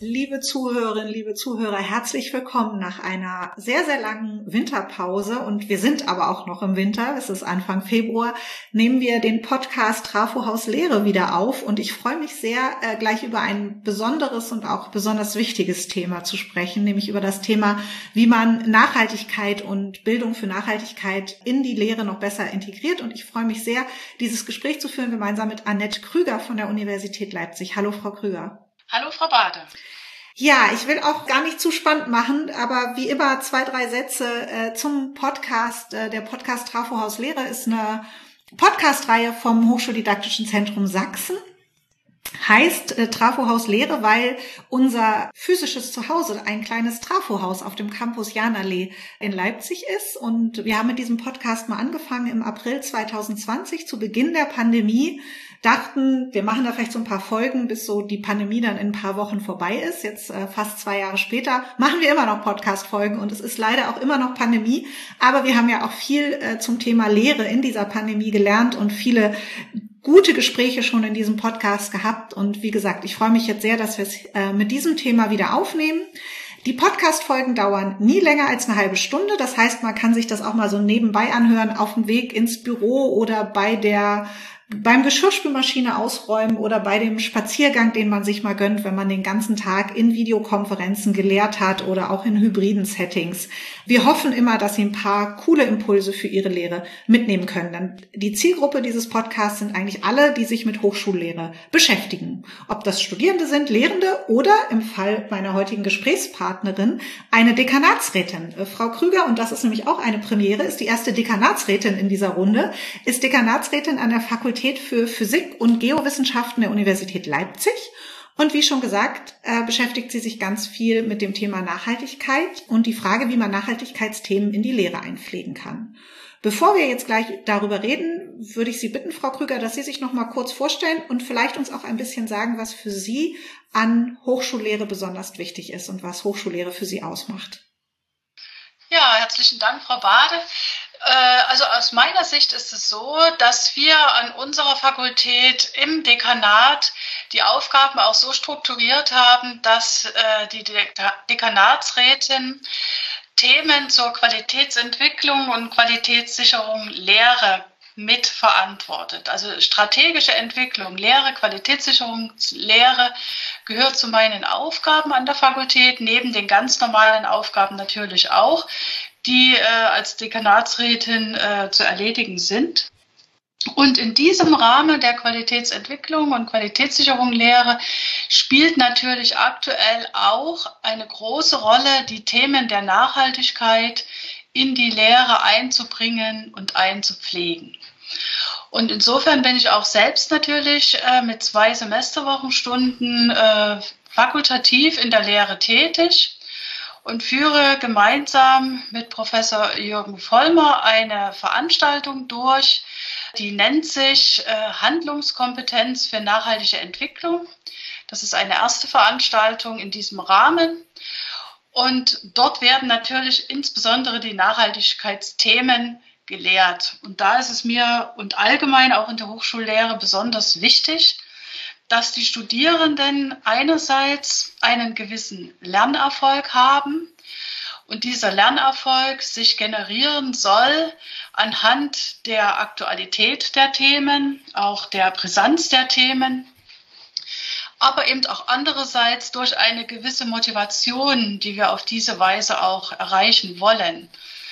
Liebe Zuhörerinnen, liebe Zuhörer, herzlich willkommen nach einer sehr, sehr langen Winterpause. Und wir sind aber auch noch im Winter, es ist Anfang Februar, nehmen wir den Podcast Trafohaus Lehre wieder auf. Und ich freue mich sehr, gleich über ein besonderes und auch besonders wichtiges Thema zu sprechen, nämlich über das Thema, wie man Nachhaltigkeit und Bildung für Nachhaltigkeit in die Lehre noch besser integriert. Und ich freue mich sehr, dieses Gespräch zu führen, gemeinsam mit Annette Krüger von der Universität Leipzig. Hallo, Frau Krüger. Hallo, Frau Bade. Ja, ich will auch gar nicht zu spannend machen, aber wie immer 2, 3 Sätze zum Podcast. Der Podcast Trafohaus Lehre ist eine Podcast-Reihe vom Hochschuldidaktischen Zentrum Sachsen. Heißt Trafohaus Lehre, weil unser physisches Zuhause ein kleines Trafohaus auf dem Campus Jahnallee in Leipzig ist. Und wir haben mit diesem Podcast mal angefangen im April 2020, zu Beginn der Pandemie. Dachten, wir machen da vielleicht so ein paar Folgen, bis so die Pandemie dann in ein paar Wochen vorbei ist. Jetzt fast 2 Jahre später machen wir immer noch Podcast-Folgen und es ist leider auch immer noch Pandemie. Aber wir haben ja auch viel zum Thema Lehre in dieser Pandemie gelernt und viele gute Gespräche schon in diesem Podcast gehabt. Und wie gesagt, ich freue mich jetzt sehr, dass wir es mit diesem Thema wieder aufnehmen. Die Podcast-Folgen dauern nie länger als eine halbe Stunde. Das heißt, man kann sich das auch mal so nebenbei anhören auf dem Weg ins Büro oder beim Geschirrspülmaschine ausräumen oder bei dem Spaziergang, den man sich mal gönnt, wenn man den ganzen Tag in Videokonferenzen gelehrt hat oder auch in hybriden Settings. Wir hoffen immer, dass Sie ein paar coole Impulse für Ihre Lehre mitnehmen können. Denn die Zielgruppe dieses Podcasts sind eigentlich alle, die sich mit Hochschullehre beschäftigen. Ob das Studierende sind, Lehrende oder im Fall meiner heutigen Gesprächspartnerin eine Dekanatsrätin. Frau Krüger, und das ist nämlich auch eine Premiere, ist die erste Dekanatsrätin in dieser Runde, ist Dekanatsrätin an der Fakultät für Physik und Geowissenschaften der Universität Leipzig. Und wie schon gesagt, beschäftigt sie sich ganz viel mit dem Thema Nachhaltigkeit und die Frage, wie man Nachhaltigkeitsthemen in die Lehre einpflegen kann. Bevor wir jetzt gleich darüber reden, würde ich Sie bitten, Frau Krüger, dass Sie sich noch mal kurz vorstellen und vielleicht uns auch ein bisschen sagen, was für Sie an Hochschullehre besonders wichtig ist und was Hochschullehre für Sie ausmacht. Ja, herzlichen Dank, Frau Bade. Also aus meiner Sicht ist es so, dass wir an unserer Fakultät im Dekanat die Aufgaben auch so strukturiert haben, dass die Dekanatsrätin Themen zur Qualitätsentwicklung und Qualitätssicherung Lehre mitverantwortet. Also strategische Entwicklung, Lehre, Qualitätssicherungslehre gehört zu meinen Aufgaben an der Fakultät, neben den ganz normalen Aufgaben natürlich auch, die als Dekanatsrätin zu erledigen sind. Und in diesem Rahmen der Qualitätsentwicklung und Qualitätssicherung Lehre spielt natürlich aktuell auch eine große Rolle, die Themen der Nachhaltigkeit in die Lehre einzubringen und einzupflegen. Und insofern bin ich auch selbst natürlich mit 2 Semesterwochenstunden fakultativ in der Lehre tätig und führe gemeinsam mit Professor Jürgen Vollmer eine Veranstaltung durch, die nennt sich Handlungskompetenz für nachhaltige Entwicklung. Das ist eine erste Veranstaltung in diesem Rahmen. Und dort werden natürlich insbesondere die Nachhaltigkeitsthemen gelehrt. Und da ist es mir und allgemein auch in der Hochschullehre besonders wichtig, dass die Studierenden einerseits einen gewissen Lernerfolg haben und dieser Lernerfolg sich generieren soll anhand der Aktualität der Themen, auch der Brisanz der Themen, aber eben auch andererseits durch eine gewisse Motivation, die wir auf diese Weise auch erreichen wollen.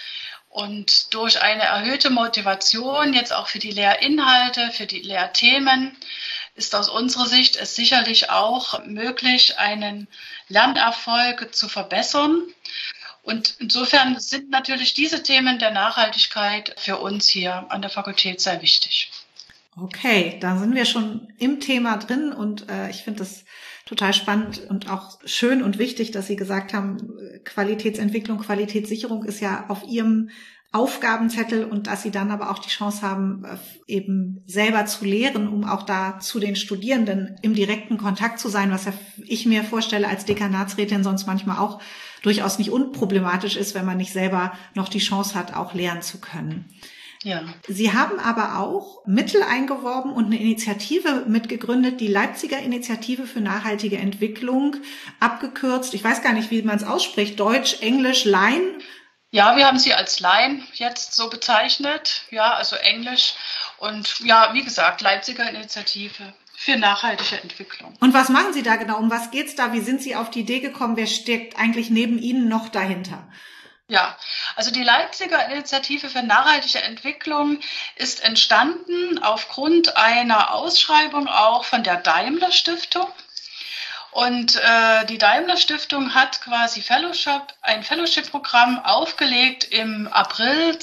Und durch eine erhöhte Motivation jetzt auch für die Lehrinhalte, für die Lehrthemen, ist aus unserer Sicht es sicherlich auch möglich, einen Lernerfolg zu verbessern. Und insofern sind natürlich diese Themen der Nachhaltigkeit für uns hier an der Fakultät sehr wichtig. Okay, da sind wir schon im Thema drin und ich finde das total spannend und auch schön und wichtig, dass Sie gesagt haben, Qualitätsentwicklung, Qualitätssicherung ist ja auf Ihrem Aufgabenzettel und dass Sie dann aber auch die Chance haben, eben selber zu lehren, um auch da zu den Studierenden im direkten Kontakt zu sein, was ja ich mir vorstelle als Dekanatsrätin sonst manchmal auch durchaus nicht unproblematisch ist, wenn man nicht selber noch die Chance hat, auch lehren zu können. Ja. Sie haben aber auch Mittel eingeworben und eine Initiative mitgegründet, die Leipziger Initiative für nachhaltige Entwicklung, abgekürzt. Ich weiß gar nicht, wie man es ausspricht. Deutsch, Englisch, Line. Ja, wir haben sie als Line jetzt so bezeichnet. Ja, also Englisch. Und ja, wie gesagt, Leipziger Initiative für nachhaltige Entwicklung. Und was machen Sie da genau? Um was geht's da? Wie sind Sie auf die Idee gekommen? Wer steckt eigentlich neben Ihnen noch dahinter? Ja, also die Leipziger Initiative für nachhaltige Entwicklung ist entstanden aufgrund einer Ausschreibung auch von der Daimler Stiftung. Und die Daimler Stiftung hat quasi ein Fellowship-Programm aufgelegt im April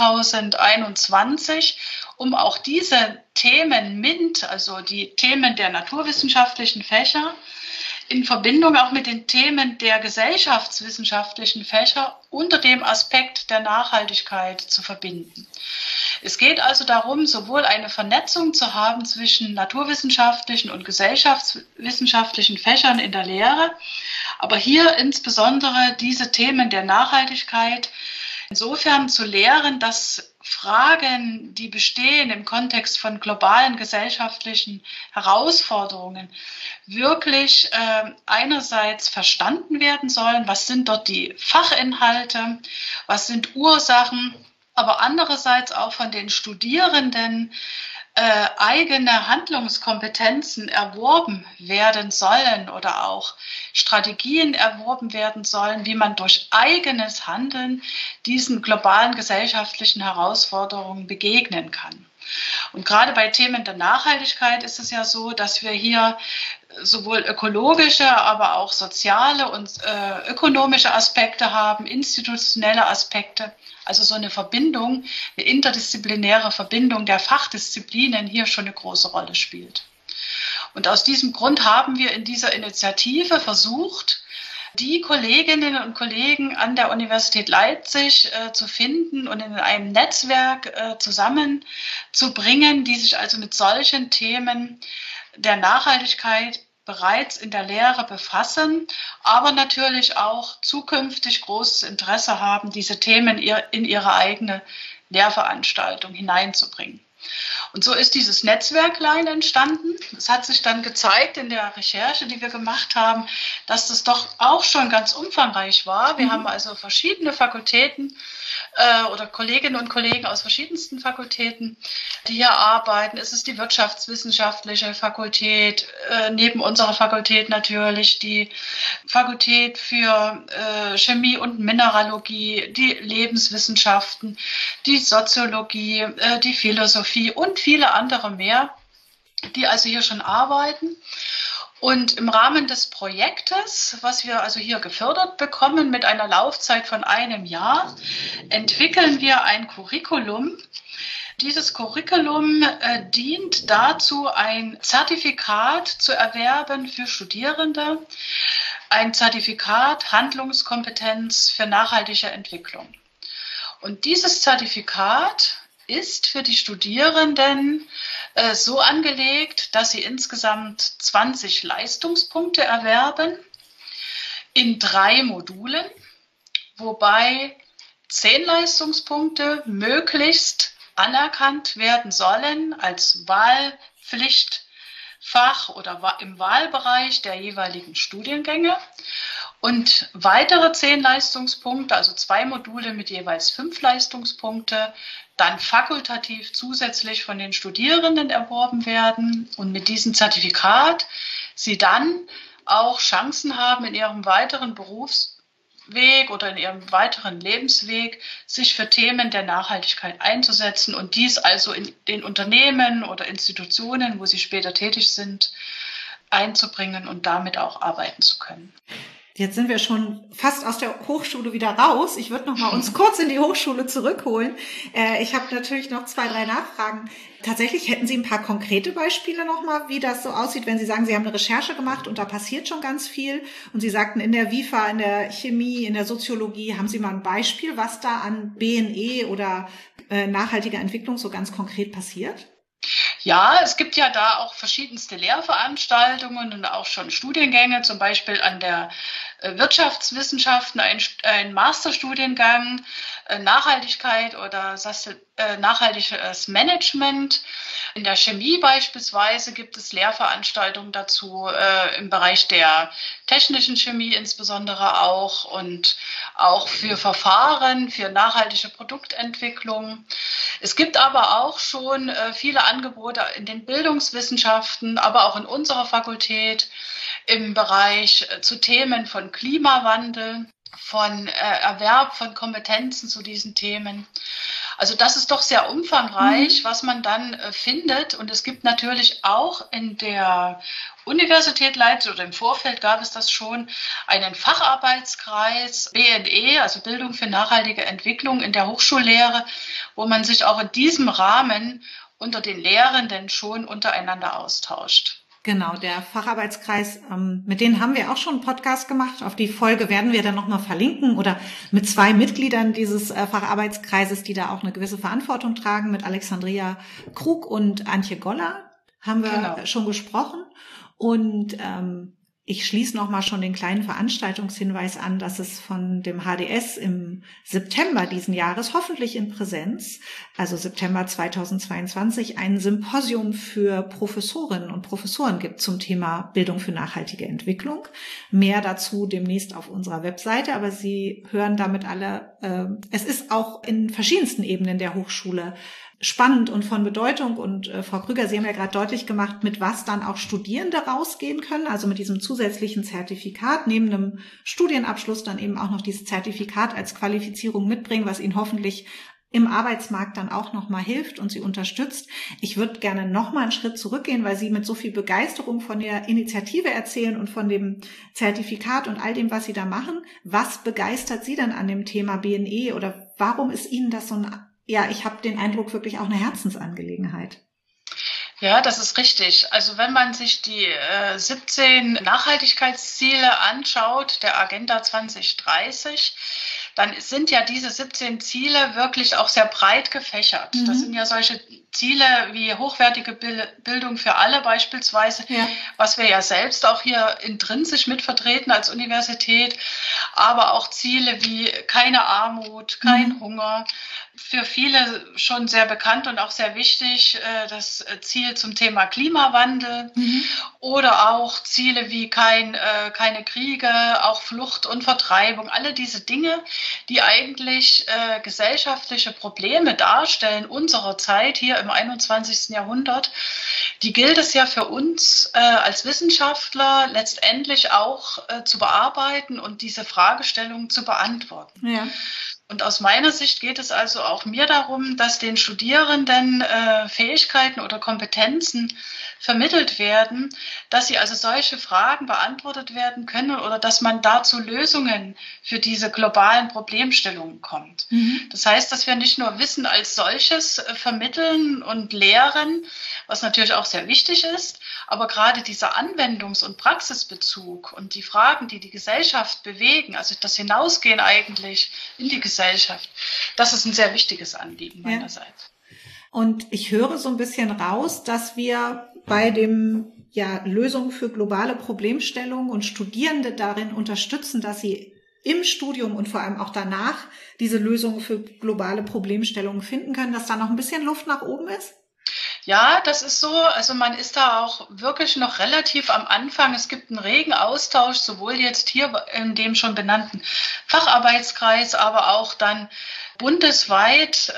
2021, um auch diese Themen MINT, also die Themen der naturwissenschaftlichen Fächer, in Verbindung auch mit den Themen der gesellschaftswissenschaftlichen Fächer unter dem Aspekt der Nachhaltigkeit zu verbinden. Es geht also darum, sowohl eine Vernetzung zu haben zwischen naturwissenschaftlichen und gesellschaftswissenschaftlichen Fächern in der Lehre, aber hier insbesondere diese Themen der Nachhaltigkeit insofern zu lehren, dass Fragen, die bestehen im Kontext von globalen gesellschaftlichen Herausforderungen, wirklich einerseits verstanden werden sollen, was sind dort die Fachinhalte, was sind Ursachen, aber andererseits auch von den Studierenden eigene Handlungskompetenzen erworben werden sollen oder auch Strategien erworben werden sollen, wie man durch eigenes Handeln diesen globalen gesellschaftlichen Herausforderungen begegnen kann. Und gerade bei Themen der Nachhaltigkeit ist es ja so, dass wir hier sowohl ökologische, aber auch soziale und ökonomische Aspekte haben, institutionelle Aspekte, also so eine Verbindung, eine interdisziplinäre Verbindung der Fachdisziplinen hier schon eine große Rolle spielt. Und aus diesem Grund haben wir in dieser Initiative versucht, die Kolleginnen und Kollegen an der Universität Leipzig zu finden und in einem Netzwerk zusammenzubringen, die sich also mit solchen Themen der Nachhaltigkeit bereits in der Lehre befassen, aber natürlich auch zukünftig großes Interesse haben, diese Themen in ihre eigene Lehrveranstaltung hineinzubringen. Und so ist dieses Netzwerklein entstanden. Es hat sich dann gezeigt in der Recherche, die wir gemacht haben, dass das doch auch schon ganz umfangreich war. Wir haben also verschiedene Fakultäten oder Kolleginnen und Kollegen aus verschiedensten Fakultäten, die hier arbeiten. Es ist die wirtschaftswissenschaftliche Fakultät, neben unserer Fakultät natürlich die Fakultät für Chemie und Mineralogie, die Lebenswissenschaften, die Soziologie, die Philosophie und viele andere mehr, die also hier schon arbeiten. Und im Rahmen des Projektes, was wir also hier gefördert bekommen mit einer Laufzeit von einem Jahr, entwickeln wir ein Curriculum. Dieses Curriculum dient dazu, ein Zertifikat zu erwerben für Studierende, ein Zertifikat Handlungskompetenz für nachhaltige Entwicklung. Und dieses Zertifikat ist für die Studierenden so angelegt, dass sie insgesamt 20 Leistungspunkte erwerben in 3 Modulen, wobei 10 Leistungspunkte möglichst anerkannt werden sollen als Wahlpflichtfach oder im Wahlbereich der jeweiligen Studiengänge. Und weitere 10 Leistungspunkte, also 2 Module mit jeweils 5 Leistungspunkte, dann fakultativ zusätzlich von den Studierenden erworben werden und mit diesem Zertifikat sie dann auch Chancen haben, in ihrem weiteren Berufsweg oder in ihrem weiteren Lebensweg sich für Themen der Nachhaltigkeit einzusetzen und dies also in den Unternehmen oder Institutionen, wo sie später tätig sind, einzubringen und damit auch arbeiten zu können. Jetzt sind wir schon fast aus der Hochschule wieder raus. Ich würde noch mal uns kurz in die Hochschule zurückholen. Ich habe natürlich noch 2, 3 Nachfragen. Tatsächlich hätten Sie ein paar konkrete Beispiele noch mal, wie das so aussieht, wenn Sie sagen, Sie haben eine Recherche gemacht und da passiert schon ganz viel. Und Sie sagten, in der WIFA, in der Chemie, in der Soziologie, haben Sie mal ein Beispiel, was da an BNE oder nachhaltiger Entwicklung so ganz konkret passiert? Ja, es gibt ja da auch verschiedenste Lehrveranstaltungen und auch schon Studiengänge, zum Beispiel an der Wirtschaftswissenschaften, ein Masterstudiengang, Nachhaltigkeit oder nachhaltiges Management. In der Chemie beispielsweise gibt es Lehrveranstaltungen dazu, im Bereich der technischen Chemie insbesondere auch und auch für Verfahren, für nachhaltige Produktentwicklung. Es gibt aber auch schon viele Angebote in den Bildungswissenschaften, aber auch in unserer Fakultät im Bereich zu Themen von Klimawandel, von Erwerb von Kompetenzen zu diesen Themen. Also das ist doch sehr umfangreich, was man dann findet. Und es gibt natürlich auch in der Universität Leipzig oder im Vorfeld gab es das schon, einen Facharbeitskreis BNE, also Bildung für nachhaltige Entwicklung in der Hochschullehre, wo man sich auch in diesem Rahmen unter den Lehrenden schon untereinander austauscht. Genau, der Facharbeitskreis, mit denen haben wir auch schon einen Podcast gemacht. Auf die Folge werden wir dann nochmal verlinken oder mit 2 Mitgliedern dieses Facharbeitskreises, die da auch eine gewisse Verantwortung tragen, mit Alexandria Krug und Antje Goller haben wir schon gesprochen. Und ich schließe nochmal schon den kleinen Veranstaltungshinweis an, dass es von dem HDS im September diesen Jahres, hoffentlich in Präsenz, also September 2022, ein Symposium für Professorinnen und Professoren gibt zum Thema Bildung für nachhaltige Entwicklung. Mehr dazu demnächst auf unserer Webseite, aber Sie hören damit alle, es ist auch in verschiedensten Ebenen der Hochschule spannend und von Bedeutung. Und Frau Krüger, Sie haben ja gerade deutlich gemacht, mit was dann auch Studierende rausgehen können, also mit diesem zusätzlichen Zertifikat, neben einem Studienabschluss dann eben auch noch dieses Zertifikat als Qualifizierung mitbringen, was Ihnen hoffentlich im Arbeitsmarkt dann auch nochmal hilft und Sie unterstützt. Ich würde gerne nochmal einen Schritt zurückgehen, weil Sie mit so viel Begeisterung von der Initiative erzählen und von dem Zertifikat und all dem, was Sie da machen. Was begeistert Sie denn an dem Thema BNE oder warum ist Ihnen das so ein, ja, ich habe den Eindruck, wirklich auch eine Herzensangelegenheit? Ja, das ist richtig. Also wenn man sich die 17 Nachhaltigkeitsziele anschaut, der Agenda 2030, dann sind ja diese 17 Ziele wirklich auch sehr breit gefächert. Das sind ja solche Ziele wie hochwertige Bildung für alle beispielsweise, was wir ja selbst auch hier intrinsisch mitvertreten als Universität, aber auch Ziele wie keine Armut, kein Hunger, für viele schon sehr bekannt und auch sehr wichtig, das Ziel zum Thema Klimawandel oder auch Ziele wie keine Kriege, auch Flucht und Vertreibung, alle diese Dinge, die eigentlich gesellschaftliche Probleme darstellen unserer Zeit hier im 21. Jahrhundert, die gilt es ja für uns als Wissenschaftler letztendlich auch zu bearbeiten und diese Fragestellungen zu beantworten. Ja. Und aus meiner Sicht geht es also auch mir darum, dass den Studierenden Fähigkeiten oder Kompetenzen vermittelt werden, dass sie also solche Fragen beantwortet werden können oder dass man dazu Lösungen für diese globalen Problemstellungen kommt. Das heißt, dass wir nicht nur Wissen als solches vermitteln und lehren, was natürlich auch sehr wichtig ist, aber gerade dieser Anwendungs- und Praxisbezug und die Fragen, die die Gesellschaft bewegen, also das Hinausgehen eigentlich in die Gesellschaft, das ist ein sehr wichtiges Anliegen meinerseits. Und ich höre so ein bisschen raus, dass wir bei dem Lösungen für globale Problemstellungen und Studierende darin unterstützen, dass sie im Studium und vor allem auch danach diese Lösungen für globale Problemstellungen finden können, dass da noch ein bisschen Luft nach oben ist? Ja, das ist so. Also man ist da auch wirklich noch relativ am Anfang. Es gibt einen regen Austausch, sowohl jetzt hier in dem schon benannten Facharbeitskreis, aber auch dann bundesweit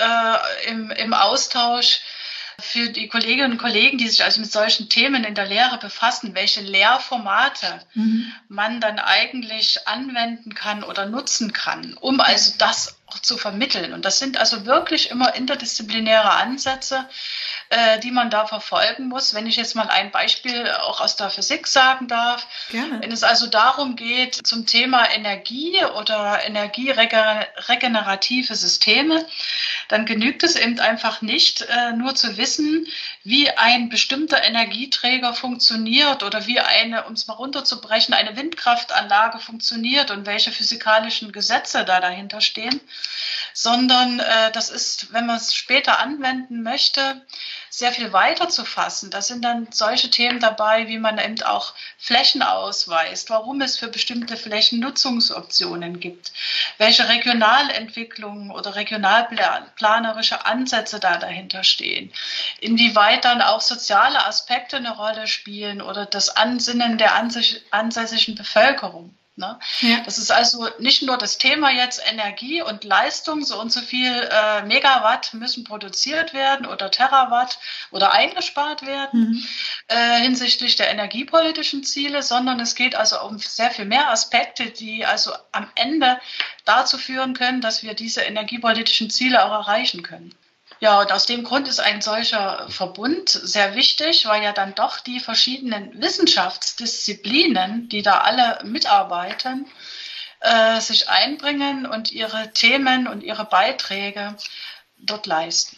im Austausch für die Kolleginnen und Kollegen, die sich also mit solchen Themen in der Lehre befassen, welche Lehrformate man dann eigentlich anwenden kann oder nutzen kann, um also das auch zu vermitteln. Und das sind also wirklich immer interdisziplinäre Ansätze, die man da verfolgen muss. Wenn ich jetzt mal ein Beispiel auch aus der Physik sagen darf. Gerne. Wenn es also darum geht, zum Thema Energie oder energieregenerative Systeme, dann genügt es eben einfach nicht, nur zu wissen, wie ein bestimmter Energieträger funktioniert oder wie um es mal runterzubrechen, eine Windkraftanlage funktioniert und welche physikalischen Gesetze da dahinter stehen, sondern das ist, wenn man es später anwenden möchte, sehr viel weiter zu fassen. Da sind dann solche Themen dabei, wie man eben auch Flächen ausweist, warum es für bestimmte Flächen Nutzungsoptionen gibt, welche Regionalentwicklungen oder regionalplanerische Ansätze da dahinter stehen, inwieweit dann auch soziale Aspekte eine Rolle spielen oder das Ansinnen der ansässigen Bevölkerung. Ne? Ja. Das ist also nicht nur das Thema jetzt Energie und Leistung, so und so viel Megawatt müssen produziert werden oder Terawatt oder eingespart werden hinsichtlich der energiepolitischen Ziele, sondern es geht also um sehr viel mehr Aspekte, die also am Ende dazu führen können, dass wir diese energiepolitischen Ziele auch erreichen können. Ja, und aus dem Grund ist ein solcher Verbund sehr wichtig, weil ja dann doch die verschiedenen Wissenschaftsdisziplinen, die da alle mitarbeiten, sich einbringen und ihre Themen und ihre Beiträge dort leisten.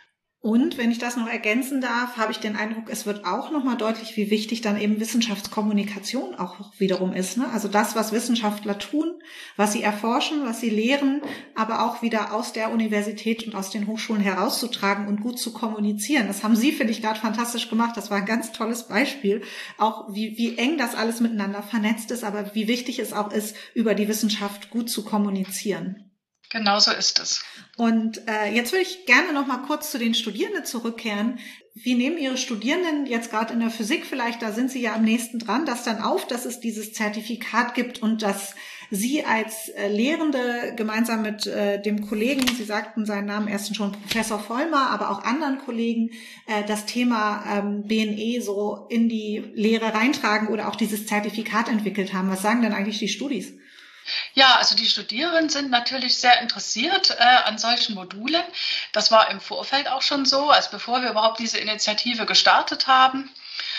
Und wenn ich das noch ergänzen darf, habe ich den Eindruck, es wird auch nochmal deutlich, wie wichtig dann eben Wissenschaftskommunikation auch wiederum ist. Ne? Also das, was Wissenschaftler tun, was sie erforschen, was sie lehren, aber auch wieder aus der Universität und aus den Hochschulen herauszutragen und gut zu kommunizieren. Das haben Sie, finde ich, gerade fantastisch gemacht. Das war ein ganz tolles Beispiel. Auch wie eng das alles miteinander vernetzt ist, aber wie wichtig es auch ist, über die Wissenschaft gut zu kommunizieren. Genau so ist es. Und jetzt würde ich gerne noch mal kurz zu den Studierenden zurückkehren. Wie nehmen Ihre Studierenden jetzt gerade in der Physik vielleicht, da sind Sie ja am nächsten dran, das dann auf, dass es dieses Zertifikat gibt und dass Sie als Lehrende gemeinsam mit dem Kollegen, Sie sagten seinen Namen erst schon, Professor Vollmer, aber auch anderen Kollegen, das Thema BNE so in die Lehre reintragen oder auch dieses Zertifikat entwickelt haben? Was sagen denn eigentlich die Studis? Ja, also die Studierenden sind natürlich sehr interessiert an solchen Modulen. Das war im Vorfeld auch schon so, also bevor wir überhaupt diese Initiative gestartet haben.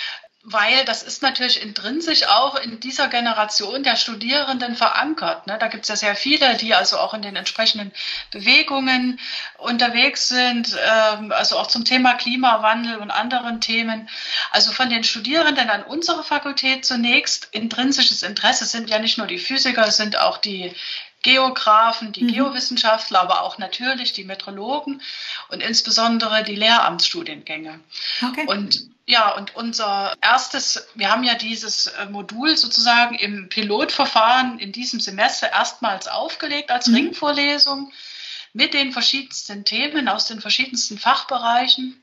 Weil das ist natürlich intrinsisch auch in dieser Generation der Studierenden verankert. Ne? Da gibt es ja sehr viele, die also auch in den entsprechenden Bewegungen unterwegs sind, also auch zum Thema Klimawandel und anderen Themen. Also von den Studierenden an unserer Fakultät zunächst intrinsisches Interesse sind ja nicht nur die Physiker, es sind auch die Geographen, die Geowissenschaftler, aber auch natürlich die Meteorologen und insbesondere die Lehramtsstudiengänge. Okay. Und ja, und unser erstes, wir haben ja dieses Modul sozusagen im Pilotverfahren in diesem Semester erstmals aufgelegt als Ringvorlesung mit den verschiedensten Themen aus den verschiedensten Fachbereichen.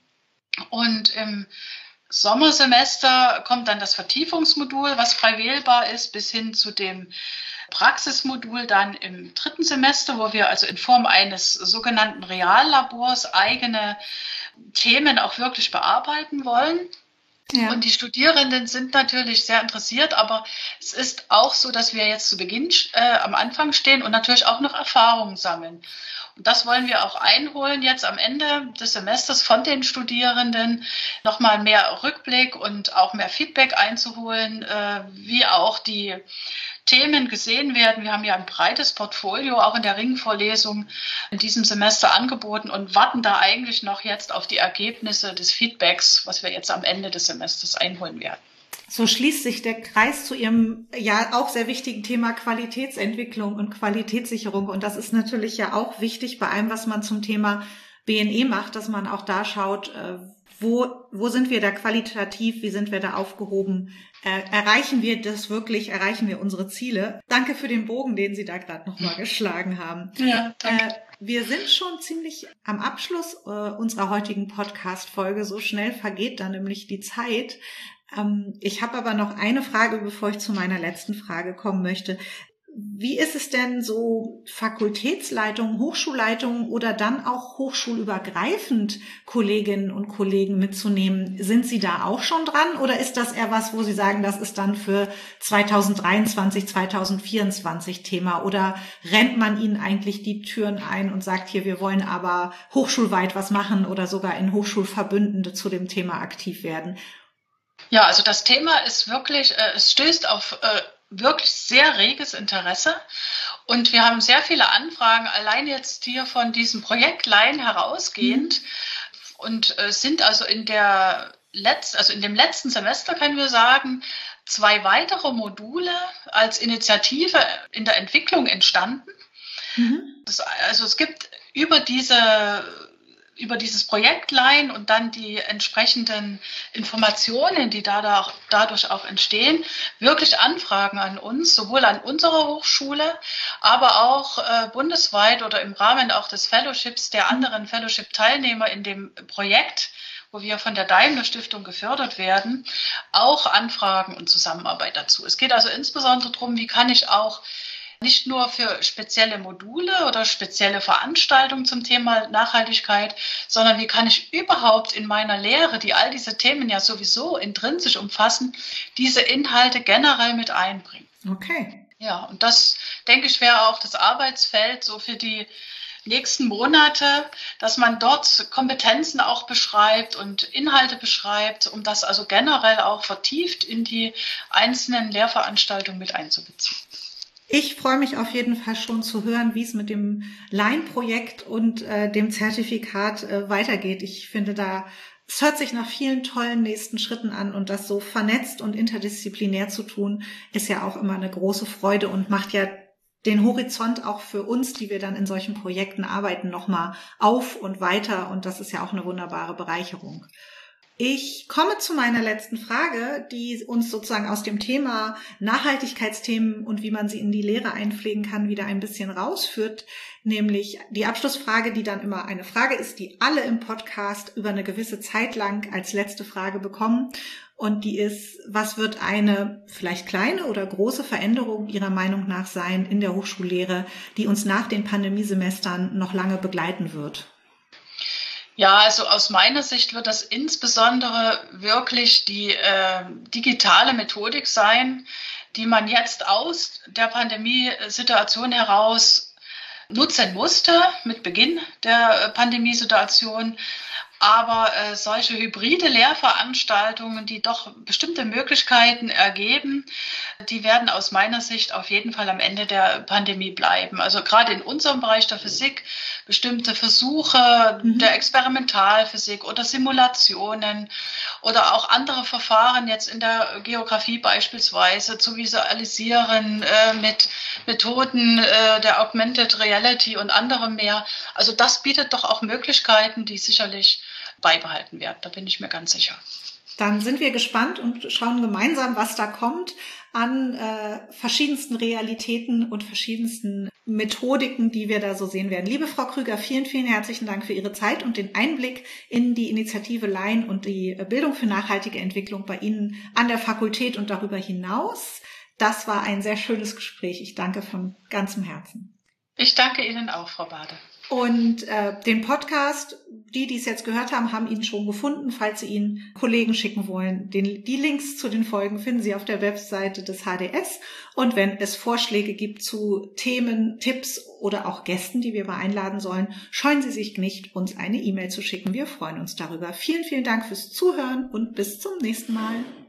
Und im Sommersemester kommt dann das Vertiefungsmodul, was frei wählbar ist, bis hin zu dem Praxismodul dann im 3. Semester, wo wir also in Form eines sogenannten Reallabors eigene Themen auch wirklich bearbeiten wollen. Ja. Und die Studierenden sind natürlich sehr interessiert, aber es ist auch so, dass wir jetzt zu Beginn am Anfang stehen und natürlich auch noch Erfahrungen sammeln. Und das wollen wir auch einholen jetzt am Ende des Semesters von den Studierenden, nochmal mehr Rückblick und auch mehr Feedback einzuholen, wie auch die Themen gesehen werden. Wir haben ja ein breites Portfolio auch in der Ringvorlesung in diesem Semester angeboten und warten da eigentlich noch jetzt auf die Ergebnisse des Feedbacks, was wir jetzt am Ende des Semesters einholen werden. So schließt sich der Kreis zu Ihrem ja auch sehr wichtigen Thema Qualitätsentwicklung und Qualitätssicherung. Und das ist natürlich ja auch wichtig bei allem, was man zum Thema BNE macht, dass man auch da schaut, wo sind wir da qualitativ, wie sind wir da aufgehoben, erreichen wir das wirklich, erreichen wir unsere Ziele. Danke für den Bogen, den Sie da gerade nochmal geschlagen haben. Ja, danke. Wir sind schon ziemlich am Abschluss unserer heutigen Podcast-Folge. So schnell vergeht da nämlich die Zeit. Ich habe aber noch eine Frage, bevor ich zu meiner letzten Frage kommen möchte. Wie ist es denn so Fakultätsleitung, Hochschulleitung oder dann auch hochschulübergreifend Kolleginnen und Kollegen mitzunehmen? Sind Sie da auch schon dran oder ist das eher was, wo Sie sagen, das ist dann für 2023, 2024 Thema? Oder rennt man Ihnen eigentlich die Türen ein und sagt hier, wir wollen aber hochschulweit was machen oder sogar in Hochschulverbünden zu dem Thema aktiv werden? Ja, also das Thema ist wirklich, es stößt auf wirklich sehr reges Interesse und wir haben sehr viele Anfragen, allein jetzt hier von diesem Projekt Line herausgehend und sind also in dem letzten Semester, können wir sagen, 2 weitere Module als Initiative in der Entwicklung entstanden. Also es gibt über diese über dieses Projekt leihen und dann die entsprechenden Informationen, die dadurch auch entstehen, wirklich anfragen an uns, sowohl an unserer Hochschule, aber auch bundesweit oder im Rahmen auch des Fellowships der anderen Fellowship-Teilnehmer in dem Projekt, wo wir von der Daimler Stiftung gefördert werden, auch Anfragen und Zusammenarbeit dazu. Es geht also insbesondere darum, wie kann ich auch nicht nur für spezielle Module oder spezielle Veranstaltungen zum Thema Nachhaltigkeit, sondern wie kann ich überhaupt in meiner Lehre, die all diese Themen ja sowieso intrinsisch umfassen, diese Inhalte generell mit einbringen. Okay. Ja, und das, denke ich, wäre auch das Arbeitsfeld so für die nächsten Monate, dass man dort Kompetenzen auch beschreibt und Inhalte beschreibt, um das also generell auch vertieft in die einzelnen Lehrveranstaltungen mit einzubeziehen. Ich freue mich auf jeden Fall schon zu hören, wie es mit dem Line-Projekt und dem Zertifikat weitergeht. Ich finde es hört sich nach vielen tollen nächsten Schritten an und das so vernetzt und interdisziplinär zu tun, ist ja auch immer eine große Freude und macht ja den Horizont auch für uns, die wir dann in solchen Projekten arbeiten, nochmal auf und weiter und das ist ja auch eine wunderbare Bereicherung. Ich komme zu meiner letzten Frage, die uns sozusagen aus dem Thema Nachhaltigkeitsthemen und wie man sie in die Lehre einpflegen kann, wieder ein bisschen rausführt, nämlich die Abschlussfrage, die dann immer eine Frage ist, die alle im Podcast über eine gewisse Zeit lang als letzte Frage bekommen. Und die ist, was wird eine vielleicht kleine oder große Veränderung Ihrer Meinung nach sein in der Hochschullehre, die uns nach den Pandemiesemestern noch lange begleiten wird? Ja, also aus meiner Sicht wird das insbesondere wirklich die digitale Methodik sein, die man jetzt aus der Pandemiesituation heraus nutzen musste, mit Beginn der Pandemiesituation. Aber solche hybride Lehrveranstaltungen, die doch bestimmte Möglichkeiten ergeben, die werden aus meiner Sicht auf jeden Fall am Ende der Pandemie bleiben. Also gerade in unserem Bereich der Physik, bestimmte Versuche der Experimentalphysik oder Simulationen oder auch andere Verfahren jetzt in der Geografie beispielsweise zu visualisieren mit Methoden der Augmented Reality und anderem mehr. Also das bietet doch auch Möglichkeiten, die sicherlich beibehalten werden. Da bin ich mir ganz sicher. Dann sind wir gespannt und schauen gemeinsam, was da kommt an verschiedensten Realitäten und verschiedensten Methodiken, die wir da so sehen werden. Liebe Frau Krüger, vielen, vielen herzlichen Dank für Ihre Zeit und den Einblick in die Initiative Line und die Bildung für nachhaltige Entwicklung bei Ihnen an der Fakultät und darüber hinaus. Das war ein sehr schönes Gespräch. Ich danke von ganzem Herzen. Ich danke Ihnen auch, Frau Bade. Und den Podcast, die es jetzt gehört haben, haben ihn schon gefunden. Falls Sie ihn Kollegen schicken wollen, die Links zu den Folgen finden Sie auf der Webseite des HDS. Und wenn es Vorschläge gibt zu Themen, Tipps oder auch Gästen, die wir mal einladen sollen, scheuen Sie sich nicht, uns eine E-Mail zu schicken. Wir freuen uns darüber. Vielen, vielen Dank fürs Zuhören und bis zum nächsten Mal.